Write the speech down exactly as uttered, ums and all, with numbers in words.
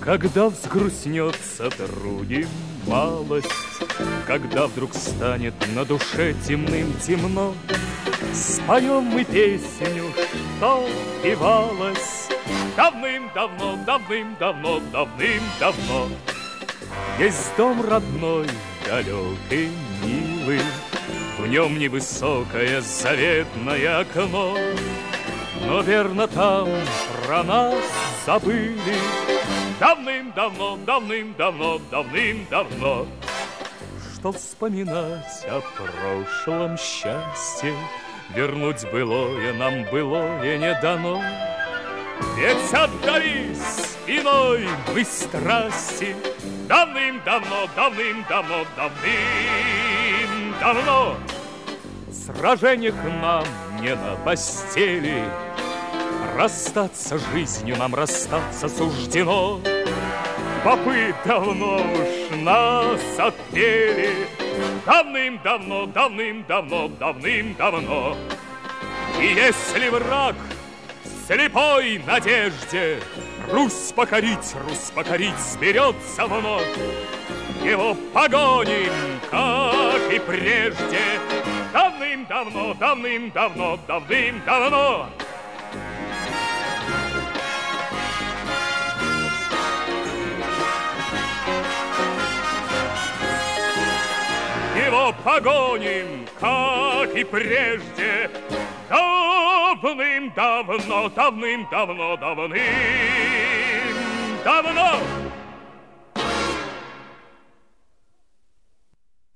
Когда взгрустнется другим малость, когда вдруг станет на душе темным темно, споем мы песню, что певалась давным-давно, давным-давно, давным-давно. Есть дом родной, далекий, милый, в нем невысокое заветное окно, но верно там про нас забыли давным-давно, давным-давно, давным-давно. Что вспоминать о прошлом счастье, вернуть былое нам былое не дано. Ведь отдались иной мы страсти давным-давно, давным-давно, давным-давно. В сражениях нам не на постели, расстаться жизнью нам расстаться суждено. Попы давно уж нас отпели давным-давно, давным-давно, давным-давно. И если враг в слепой надежде Русь покорить, Русь покорить сберется вновь, его погоним, как и прежде, давным-давно, давным-давно, давным-давно. Его погоним, как и прежде, давным-давно, давным-давно, давным-давно.